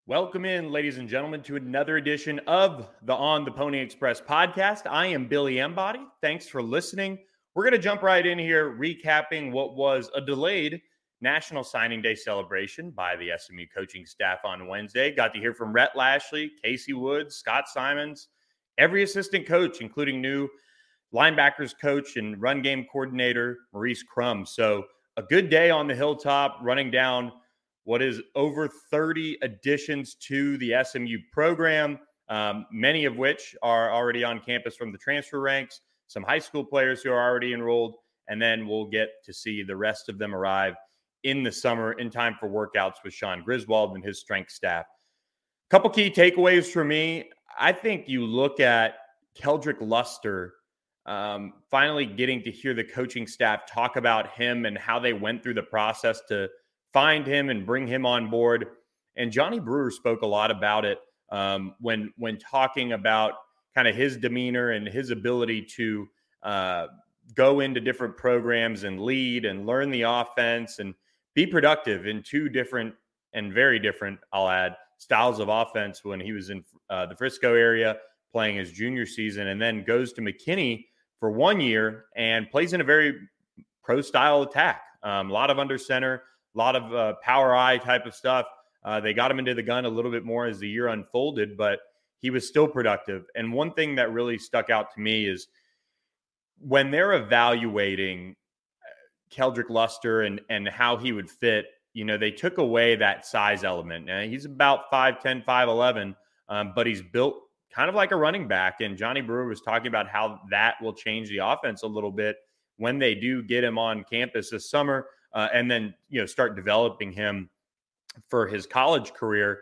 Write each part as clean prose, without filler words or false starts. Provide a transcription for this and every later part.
Welcome in, ladies and gentlemen, to another edition of the On the Pony Express podcast. I am Billy Embody. Thanks for listening. We're going to jump right in here, recapping what was a delayed National Signing Day celebration by the SMU coaching staff on Wednesday. Got to hear from Rhett Lashley, Casey Woods, Scott Simons, every assistant coach, including new linebackers coach and run game coordinator, Maurice Crum. So a good day on the hilltop, running down what is over 30 additions to the SMU program, many of which are already on campus from the transfer ranks, some high school players who are already enrolled, and then we'll get to see the rest of them arrive in the summer in time for workouts with Sean Griswold and his strength staff. A couple key takeaways for me. I think you look at Keldrick Luster finally getting to hear the coaching staff talk about him and how they went through the process to find him and bring him on board. And Johnny Brewer spoke a lot about it when talking about kind of his demeanor and his ability to go into different programs and lead and learn the offense and be productive in two different and very different, I'll add, styles of offense when he was in the Frisco area playing his junior season, and then goes to McKinney for 1 year and plays in a very pro-style attack. A lot of under center, a lot of power eye type of stuff. They got him into the gun a little bit more as the year unfolded, but he was still productive. And one thing that really stuck out to me is when they're evaluating Keldrick Luster and how he would fit, they took away that size element. Now, he's about 5'10", 5'11", but he's built kind of like a running back. And Johnny Brewer was talking about how that will change the offense a little bit when they do get him on campus this summer. And then, start developing him for his college career.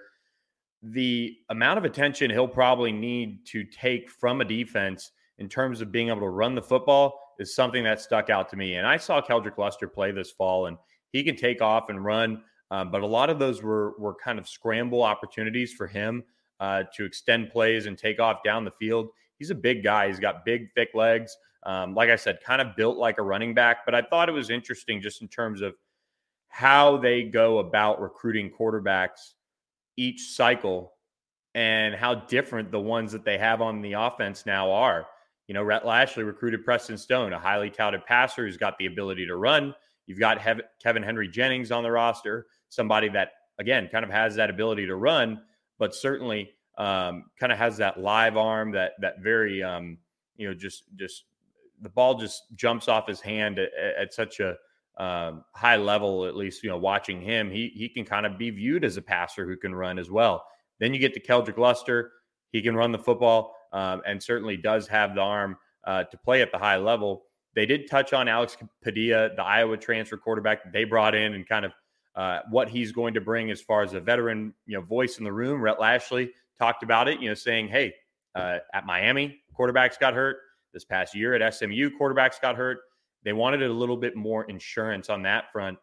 The amount of attention he'll probably need to take from a defense in terms of being able to run the football is something that stuck out to me. And I saw Keldrick Luster play this fall, and he can take off and run. But a lot of those were kind of scramble opportunities for him to extend plays and take off down the field. He's a big guy. He's got big, thick legs. Like I said, kind of built like a running back, but I thought it was interesting just in terms of how they go about recruiting quarterbacks each cycle and how different the ones that they have on the offense now are. Rhett Lashley recruited Preston Stone, a highly touted passer who's got the ability to run. You've got Kevin Henry Jennings on the roster, somebody that, again, kind of has that ability to run, but certainly kind of has that live arm, that very, just the ball just jumps off his hand at such a high level. At least, watching him, he can kind of be viewed as a passer who can run as well. Then you get to Keldrick Luster. He can run the football and certainly does have the arm to play at the high level. They did touch on Alex Padilla, the Iowa transfer quarterback that they brought in, and kind of what he's going to bring as far as a veteran, voice in the room. Rhett Lashley talked about it, saying, hey, at Miami, quarterbacks got hurt. This past year at SMU, quarterbacks got hurt. They wanted a little bit more insurance on that front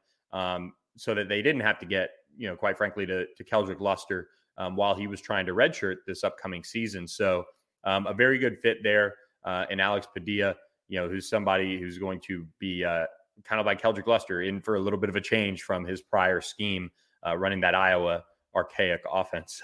so that they didn't have to get, quite frankly, to Keldrick Luster while he was trying to redshirt this upcoming season. So a very good fit there in Alex Padilla, who's somebody who's going to be kind of like Keldrick Luster, in for a little bit of a change from his prior scheme running that Iowa archaic offense.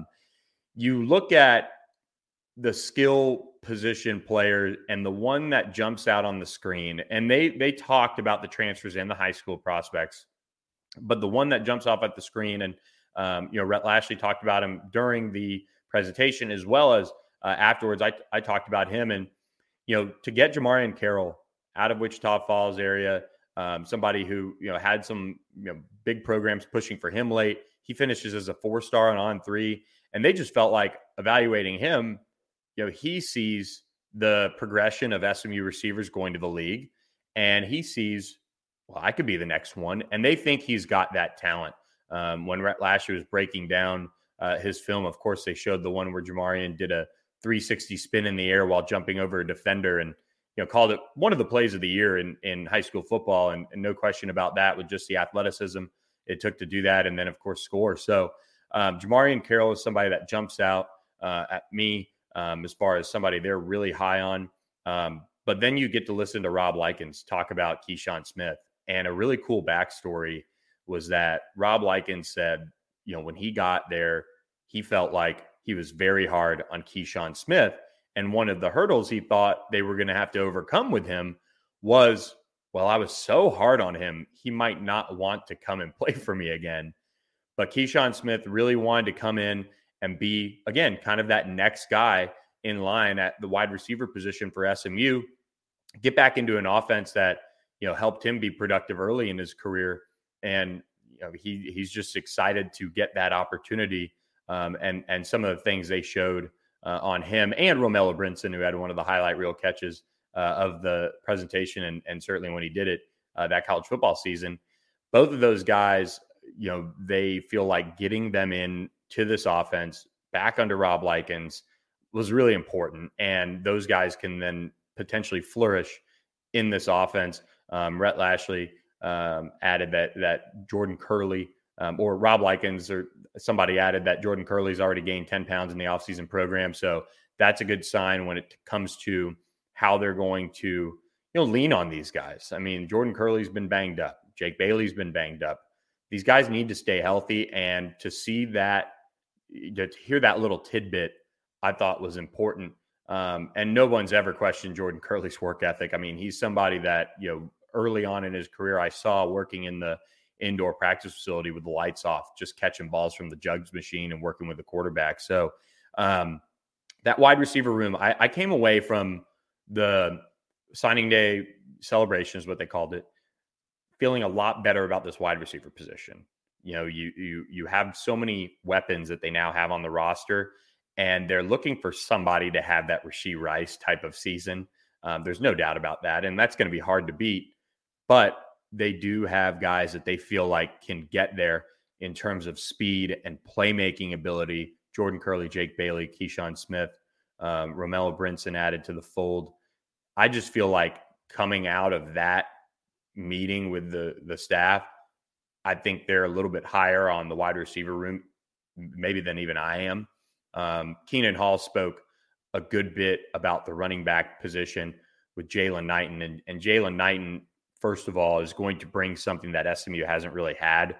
You look at the skill position player and the one that jumps out on the screen, and they talked about the transfers and the high school prospects, but the one that jumps off at the screen, and Rhett Lashley talked about him during the presentation as well as afterwards. I talked about him, and to get Jamarian Carroll out of Wichita Falls area, somebody who had some big programs pushing for him late. He finishes as a 4-star on On3, and they just felt like evaluating him. He sees the progression of SMU receivers going to the league, and he sees, well, I could be the next one. And they think he's got that talent. When Rhett Lashley was breaking down his film, of course, they showed the one where Jamarian did a 360 spin in the air while jumping over a defender, and called it one of the plays of the year in high school football. And no question about that, with just the athleticism it took to do that, and then, of course, score. So Jamarian Carroll is somebody that jumps out at me. As far as somebody they're really high on. But then you get to listen to Rob Likens talk about Keyshawn Smith. And a really cool backstory was that Rob Likens said, when he got there, he felt like he was very hard on Keyshawn Smith. And one of the hurdles he thought they were going to have to overcome with him was, well, I was so hard on him, he might not want to come and play for me again. But Keyshawn Smith really wanted to come in and be, again, kind of that next guy in line at the wide receiver position for SMU, get back into an offense that, helped him be productive early in his career. And, he's just excited to get that opportunity. And some of the things they showed on him and Romello Brinson, who had one of the highlight reel catches of the presentation. And certainly when he did it that college football season, both of those guys, they feel like getting them in to this offense back under Rob Likens was really important. And those guys can then potentially flourish in this offense. Rhett Lashley added that Jordan Curley or Rob Likens or somebody added that Jordan Curley's already gained 10 pounds in the offseason program. So that's a good sign when it comes to how they're going to, lean on these guys. I mean, Jordan Curley's been banged up. Jake Bailey's been banged up. These guys need to stay healthy, and to see that, to hear that little tidbit, I thought was important. And no one's ever questioned Jordan Curley's work ethic. I mean, he's somebody that, early on in his career, I saw working in the indoor practice facility with the lights off, just catching balls from the jugs machine and working with the quarterback. So that wide receiver room, I came away from the signing day celebration, is what they called it, feeling a lot better about this wide receiver position. You have so many weapons that they now have on the roster, and they're looking for somebody to have that Rashee Rice type of season. There's no doubt about that, and that's going to be hard to beat. But they do have guys that they feel like can get there in terms of speed and playmaking ability. Jordan Curley, Jake Bailey, Keyshawn Smith, Romello Brinson added to the fold. I just feel like coming out of that meeting with the staff, I think they're a little bit higher on the wide receiver room, maybe than even I am. Keenan Hall spoke a good bit about the running back position with Jalen Knighton. And Jalen Knighton, first of all, is going to bring something that SMU hasn't really had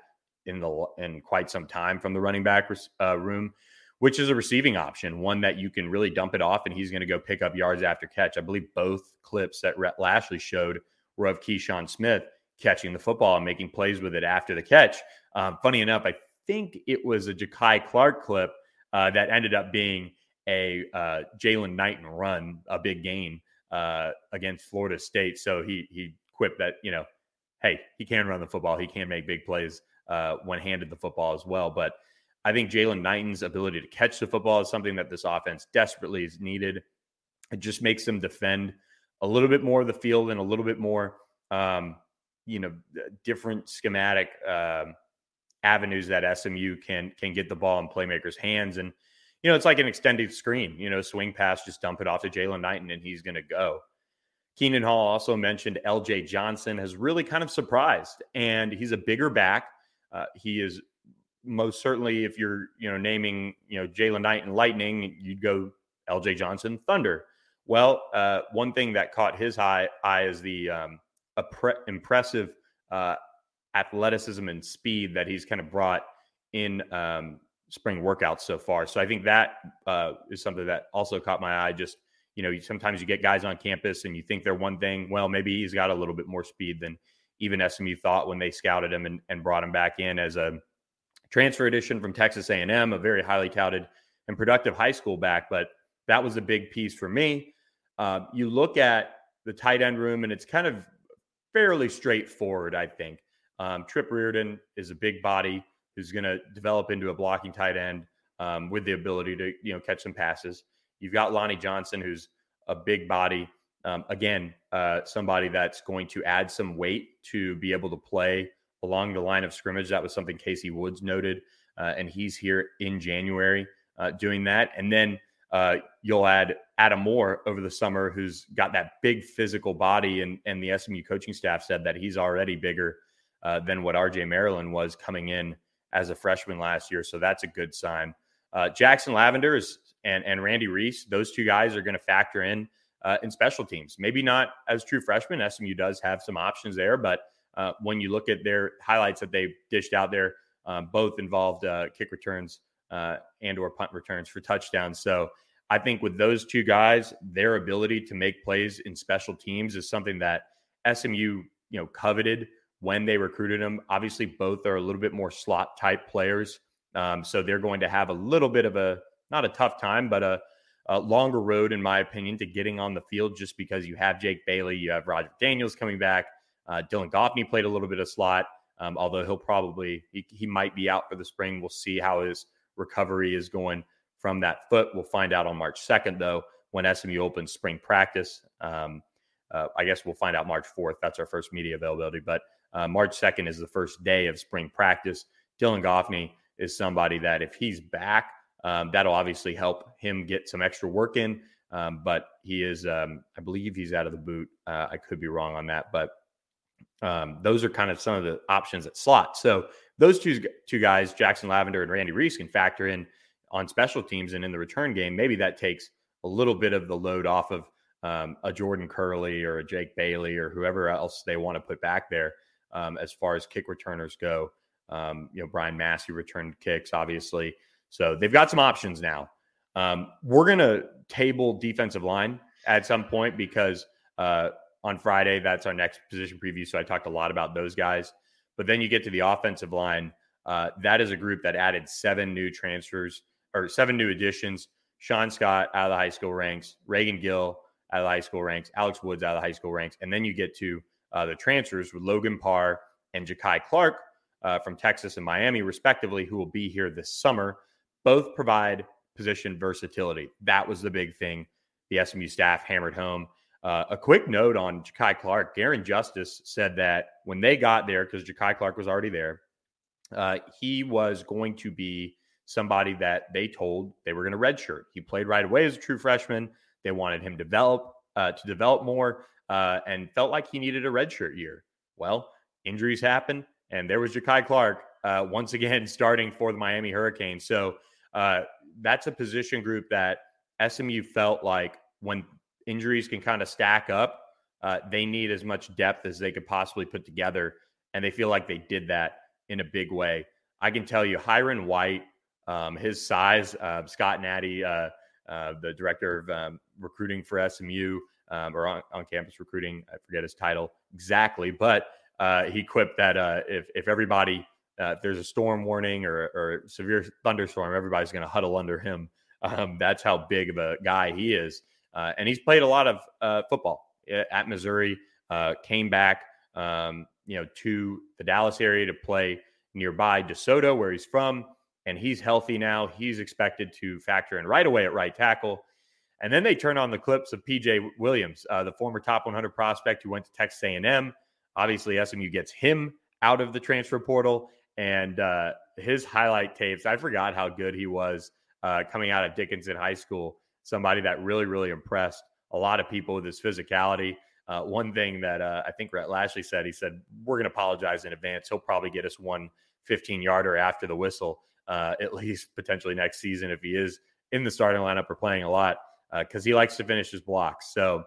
in quite some time from the running back room, which is a receiving option, one that you can really dump it off and he's going to go pick up yards after catch. I believe both clips that Rhett Lashley showed were of Keyshawn Smith catching the football and making plays with it after the catch. Funny enough, I think it was a Ja'Kai Clark clip that ended up being a Jalen Knighton run, a big gain against Florida State. So he quipped that, hey, he can run the football. He can make big plays when handed the football as well. But I think Jalen Knighton's ability to catch the football is something that this offense desperately is needed. It just makes them defend a little bit more of the field and a little bit more, different schematic avenues that SMU can get the ball in playmakers' hands. And, it's like an extended screen, swing pass, just dump it off to Jalen Knighton and he's going to go. Keenan Hall also mentioned LJ Johnson has really kind of surprised, and he's a bigger back. He is most certainly, if you're, naming, Jalen Knighton Lightning, you'd go LJ Johnson Thunder. Well, one thing that caught his eye is the impressive athleticism and speed that he's kind of brought in spring workouts so far. So I think that is something that also caught my eye. Just, sometimes you get guys on campus and you think they're one thing. Well, maybe he's got a little bit more speed than even SMU thought when they scouted him and brought him back in as a transfer addition from Texas A&M, a very highly touted and productive high school back. But that was a big piece for me. You look at the tight end room, and it's kind of fairly straightforward, I think. Trip Reardon is a big body who's going to develop into a blocking tight end with the ability to, catch some passes. You've got Lonnie Johnson, who's a big body. Somebody that's going to add some weight to be able to play along the line of scrimmage. That was something Casey Woods noted, and he's here in January doing that. And then you'll add Adam Moore over the summer, who's got that big physical body, and the SMU coaching staff said that he's already bigger than what RJ Maryland was coming in as a freshman last year. So that's a good sign. Jackson Lavender and Randy Reese, those two guys are going to factor in special teams. Maybe not as true freshmen. SMU does have some options there, but when you look at their highlights that they dished out there, both involved kick returns and or punt returns for touchdowns. So I think with those two guys, their ability to make plays in special teams is something that SMU, coveted when they recruited them. Obviously, both are a little bit more slot type players. So they're going to have a little bit of not a tough time, but a longer road, in my opinion, to getting on the field, just because you have Jake Bailey, you have Roger Daniels coming back. Dylan Goffney played a little bit of slot, although he'll probably, he might be out for the spring. We'll see how his recovery is going from that foot. We'll find out on March 2nd, though, when SMU opens spring practice. I guess we'll find out March 4th. That's our first media availability. But March 2nd is the first day of spring practice. Dylan Goffney is somebody that if he's back, that'll obviously help him get some extra work in. But he is, I believe he's out of the boot. I could be wrong on that. But those are kind of some of the options at slot. So those two guys, Jackson Lavender and Randy Reese, can factor in on special teams and in the return game. Maybe that takes a little bit of the load off of a Jordan Curley or a Jake Bailey or whoever else they want to put back there as far as kick returners go. Brian Massey returned kicks, obviously. So they've got some options now. We're going to table defensive line at some point because on Friday, that's our next position preview. So I talked a lot about those guys. But then you get to the offensive line. That is a group that added 7 new additions. Sean Scott out of the high school ranks, Reagan Gill out of the high school ranks, Alex Woods out of the high school ranks. And then you get to the transfers with Logan Parr and Ja'Kai Clark from Texas and Miami, respectively, who will be here this summer. Both provide position versatility. That was the big thing the SMU staff hammered home. A quick note on Ja'Kai Clark. Garen Justice said that when they got there, because Ja'Kai Clark was already there, he was going to be somebody that they told they were going to redshirt. He played right away as a true freshman. They wanted him to develop more and felt like he needed a redshirt year. Well, injuries happen, and there was Ja'Kai Clark once again starting for the Miami Hurricanes. So that's a position group that SMU felt like when injuries can kind of stack up, they need as much depth as they could possibly put together, and they feel like they did that in a big way. I can tell you, Hiron White, his size, Scott Natty, the director of recruiting for SMU, or on campus recruiting, I forget his title exactly, but he quipped that if everybody, if there's a storm warning or severe thunderstorm, everybody's going to huddle under him. That's how big of a guy he is. And he's played a lot of football at Missouri, came back, to the Dallas area to play nearby DeSoto, where he's from, and he's healthy now. He's expected to factor in right away at right tackle. And then they turn on the clips of PJ Williams, the former top 100 prospect who went to Texas A&M. Obviously, SMU gets him out of the transfer portal, and his highlight tapes, I forgot how good he was coming out of Dickinson High School. Somebody that really, really impressed a lot of people with his physicality. One thing that I think Rhett Lashley said, he said, we're going to apologize in advance. He'll probably get us one 15-yarder after the whistle, at least potentially next season if he is in the starting lineup or playing a lot, because he likes to finish his blocks. So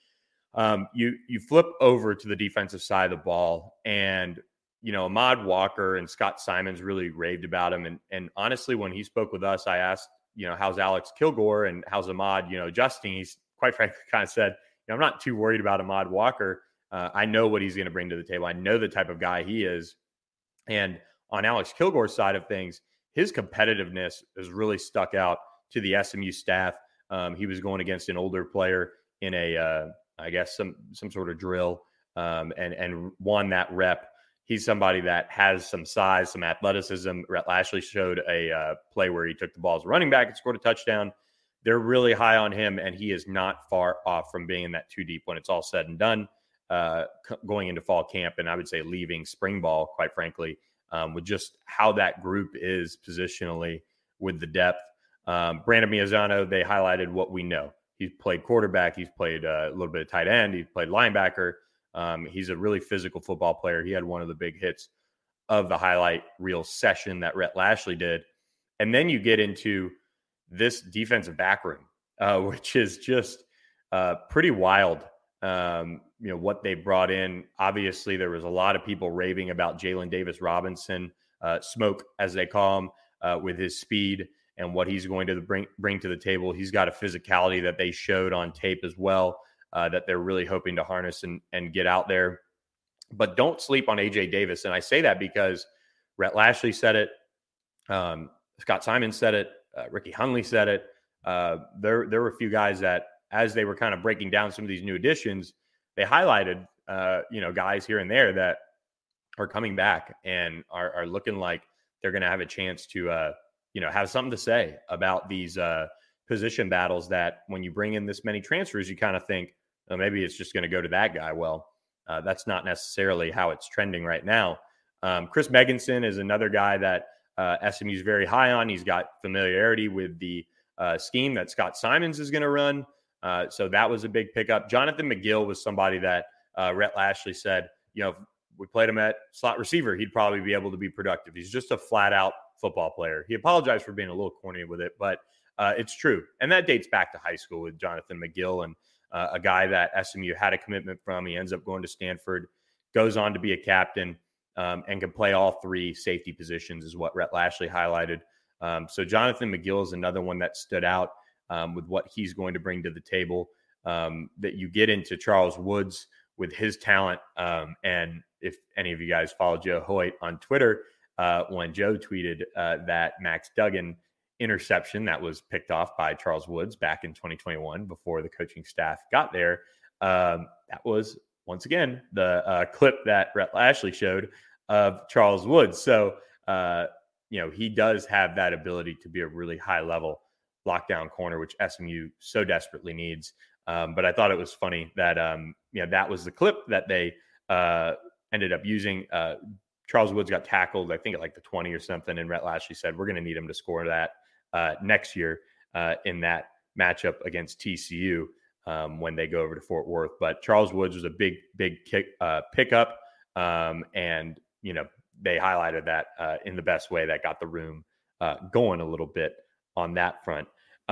you flip over to the defensive side of the ball, and Ahmad Walker and Scott Simons really raved about him. And honestly, when he spoke with us, I asked, how's Alex Kilgore and how's Ahmad, adjusting? He's quite frankly kind of said, I'm not too worried about Ahmad Walker. I know what he's going to bring to the table. I know the type of guy he is. And on Alex Kilgore's side of things, his competitiveness has really stuck out to the SMU staff. He was going against an older player in a, I guess, some sort of drill and won that rep. He's somebody that has some size, some athleticism. Rhett Lashley showed a play where he took the ball as a running back and scored a touchdown. They're really high on him, and he is not far off from being in that 2 deep when it's all said and done, going into fall camp, and I would say leaving spring ball, quite frankly, with just how that group is positionally with the depth. Brandon Miazano, they highlighted what we know. He's played quarterback. He's played a little bit of tight end. He's played linebacker. He's a really physical football player. He had one of the big hits of the highlight reel session that Rhett Lashley did. And then you get into this defensive back room, which is just pretty wild. What they brought in. Obviously, there was a lot of people raving about Jalen Davis Robinson, Smoke, as they call him. with his speed and what he's going to bring to the table. He's got a physicality that they showed on tape as well, that they're really hoping to harness and get out there. But don't sleep on A.J. Davis. And I say that because Rhett Lashlee said it. Scott Simons said it. Ricky Hundley said it. There were a few guys that, as they were kind of breaking down some of these new additions, they highlighted, guys here and there that are coming back and are looking like they're going to have a chance to, have something to say about these position battles that when you bring in this many transfers, you kind of think, oh, maybe it's just going to go to that guy. Well, that's not necessarily how it's trending right now. Chris Megginson is another guy that SMU is very high on. He's got familiarity with the scheme that Scott Simons is going to run. So that was a big pickup. Jonathan McGill was somebody that Rhett Lashlee said, if we played him at slot receiver, he'd probably be able to be productive. He's just a flat out football player. He apologized for being a little corny with it, but it's true. And that dates back to high school with Jonathan McGill, and a guy that SMU had a commitment from. He ends up going to Stanford, goes on to be a captain, and can play all three safety positions is what Rhett Lashlee highlighted. So Jonathan McGill is another one that stood out with what he's going to bring to the table. That you get into Charles Woods with his talent. And if any of you guys follow Joe Hoyt on Twitter, when Joe tweeted that Max Duggan interception that was picked off by Charles Woods back in 2021 before the coaching staff got there, that was, once again, the clip that Rhett Lashlee showed of Charles Woods. So, he does have that ability to be a really high-level lockdown corner, which SMU so desperately needs. But I thought it was funny that, that was the clip that they ended up using. Charles Woods got tackled, I think, at like the 20 or something, and Rhett Lashlee said, we're going to need him to score that next year in that matchup against TCU when they go over to Fort Worth. But Charles Woods was a big pickup, and, they highlighted that in the best way that got the room going a little bit on that front.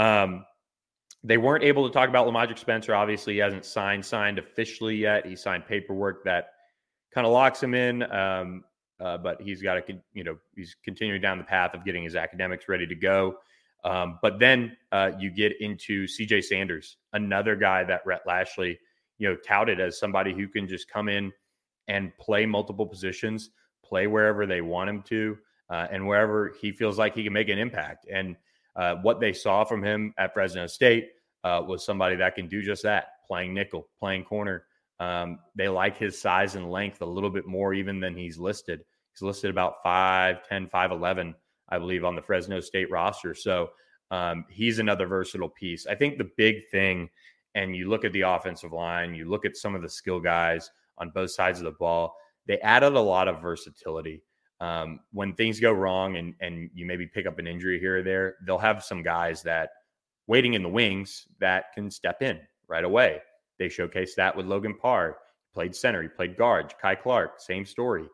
They weren't able to talk about Lamadric Spencer. Obviously, he hasn't signed officially yet. He signed paperwork that kind of locks him in, but he's got to, he's continuing down the path of getting his academics ready to go. But then you get into CJ Sanders, another guy that Rhett Lashlee, touted as somebody who can just come in and play multiple positions, play wherever they want him to, and wherever he feels like he can make an impact. And what they saw from him at Fresno State was somebody that can do just that, playing nickel, playing corner. They like his size and length a little bit more even than he's listed. He's listed about 5'10", 5'11", I believe, on the Fresno State roster. So he's another versatile piece. I think the big thing, and you look at the offensive line, you look at some of the skill guys on both sides of the ball, they added a lot of versatility. When things go wrong and you maybe pick up an injury here or there, they'll have some guys that waiting in the wings that can step in right away. They showcased that with Logan Parr. He played center, he played guard. Kai Clark, same story.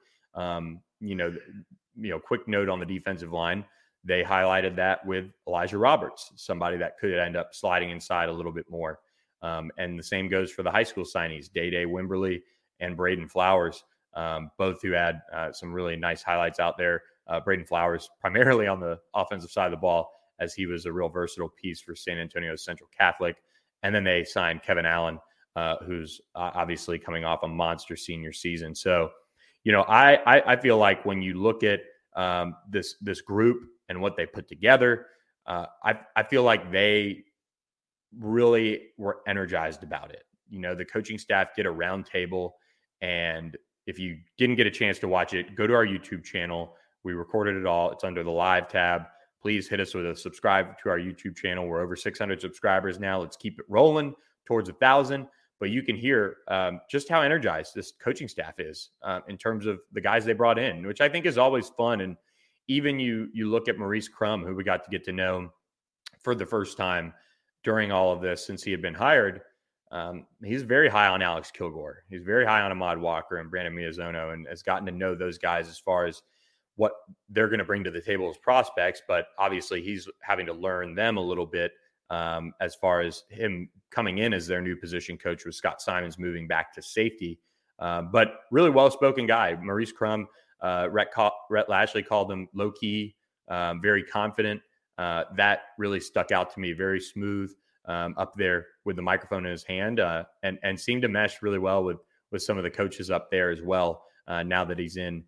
Quick note on the defensive line. They highlighted that with Elijah Roberts, somebody that could end up sliding inside a little bit more. And the same goes for the high school signees, Day Wimberly and Braden Flowers, both who had some really nice highlights out there. Braden Flowers primarily on the offensive side of the ball, as he was a real versatile piece for San Antonio Central Catholic. And then they signed Kevin Allen, who's obviously coming off a monster senior season. So, I feel like when you look at this group and what they put together, I feel like they really were energized about it. The coaching staff did a round table, and if you didn't get a chance to watch it, go to our YouTube channel. We recorded it all. It's under the live tab. Please hit us with a subscribe to our YouTube channel. We're over 600 subscribers now. Let's keep it rolling towards 1,000. But you can hear just how energized this coaching staff is in terms of the guys they brought in, which I think is always fun. And even you look at Maurice Crum, who we got to get to know for the first time during all of this since he had been hired. He's very high on Alex Kilgore. He's very high on Ahmad Walker and Brandon Miyazono, and has gotten to know those guys as far as what they're going to bring to the table as prospects. But obviously he's having to learn them a little bit as far as him coming in as their new position coach with Scott Simons moving back to safety. But really well-spoken guy. Maurice Crum, Rhett Lashlee called him low-key very confident. That really stuck out to me. Very smooth up there with the microphone in his hand, and seemed to mesh really well with some of the coaches up there as well. Now that he's in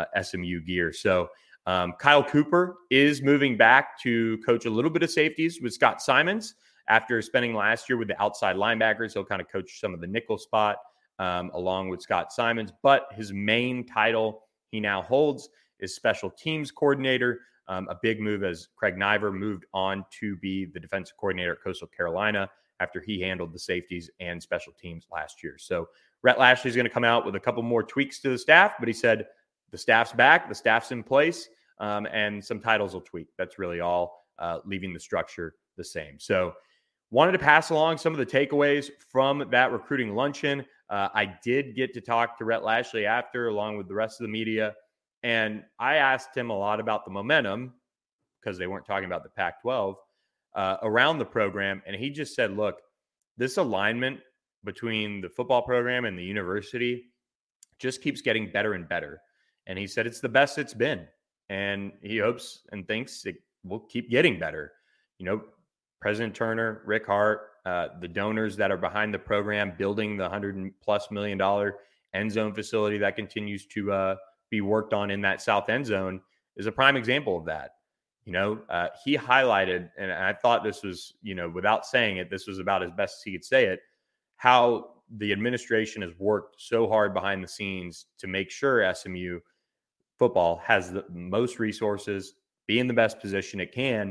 SMU gear, so Kyle Cooper is moving back to coach a little bit of safeties with Scott Simons after spending last year with the outside linebackers. He'll kind of coach some of the nickel spot along with Scott Simons, but his main title he now holds is special teams coordinator. A big move as Craig Niver moved on to be the defensive coordinator at Coastal Carolina after he handled the safeties and special teams last year. So Rhett Lashlee is going to come out with a couple more tweaks to the staff, but he said the staff's back, the staff's in place, and some titles will tweak. That's really all, leaving the structure the same. So wanted to pass along some of the takeaways from that recruiting luncheon. I did get to talk to Rhett Lashlee after, along with the rest of the media. And I asked him a lot about the momentum, because they weren't talking about the Pac-12, around the program. And he just said, look, this alignment between the football program and the university just keeps getting better and better. And he said it's the best it's been. And he hopes and thinks it will keep getting better. You know, President Turner, Rick Hart, the donors that are behind the program, building the $100+ million end zone facility that continues to be worked on in that south end zone is a prime example of that. You know, he highlighted, and I thought this was, you know, without saying it, this was about as best as he could say it, how the administration has worked so hard behind the scenes to make sure SMU football has the most resources, be in the best position it can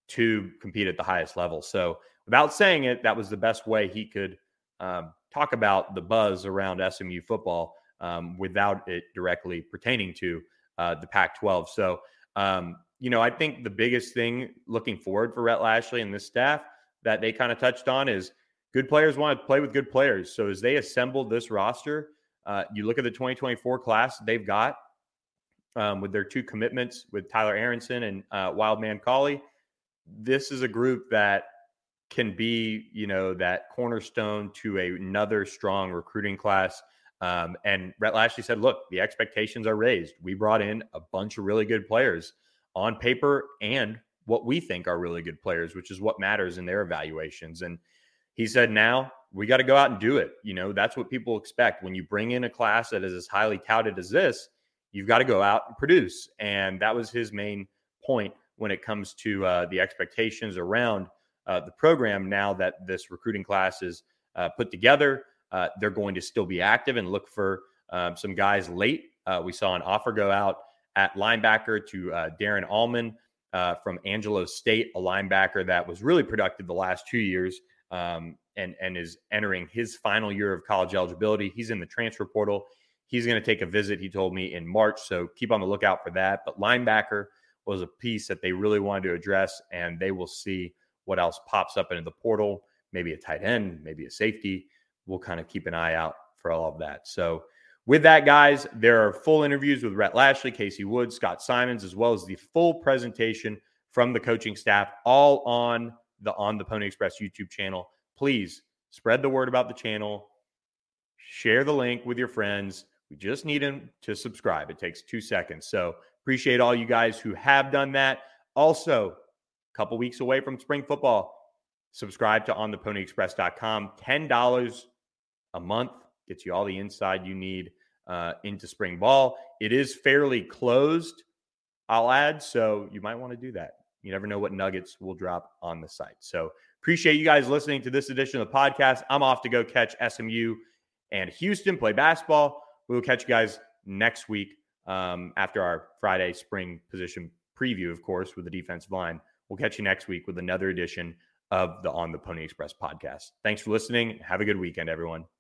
to compete at the highest level. So without saying it, that was the best way he could talk about the buzz around SMU football without it directly pertaining to the Pac-12. So, you know, I think the biggest thing looking forward for Rhett Lashlee and this staff that they kind of touched on is good players want to play with good players. So as they assemble this roster, you look at the 2024 class they've got with their two commitments with Tyler Aronson and Wildman Cauley. This is a group that can be, you know, that cornerstone to another strong recruiting class. And Rhett Lashlee said, look, the expectations are raised. We brought in a bunch of really good players on paper and what we think are really good players, which is what matters in their evaluations. And he said, now we got to go out and do it. You know, that's what people expect. When you bring in a class that is as highly touted as this, you've got to go out and produce. And that was his main point when it comes to the expectations around the program. Now that this recruiting class is put together, they're going to still be active and look for some guys late. We saw an offer go out at linebacker to Darren Allman from Angelo State, a linebacker that was really productive the last 2 years and is entering his final year of college eligibility. He's in the transfer portal. He's going to take a visit, he told me, in March. So keep on the lookout for that. But linebacker was a piece that they really wanted to address, and they will see what else pops up into the portal, maybe a tight end, maybe a safety. We'll kind of keep an eye out for all of that. So with that, guys, there are full interviews with Rhett Lashlee, Casey Woods, Scott Simons, as well as the full presentation from the coaching staff, all on the Pony Express YouTube channel. Please spread the word about the channel. Share the link with your friends. We just need them to subscribe. It takes 2 seconds. So appreciate all you guys who have done that. Also, a couple weeks away from spring football, subscribe to ontheponyexpress.com. $10 a month gets you all the inside you need into spring ball. It is fairly closed, I'll add, so you might want to do that. You never know what nuggets will drop on the site. So appreciate you guys listening to this edition of the podcast. I'm off to go catch SMU and Houston play basketball. We will catch you guys next week after our Friday spring position preview, of course, with the defensive line. We'll catch you next week with another edition of the On the Pony Express podcast. Thanks for listening. Have a good weekend, everyone.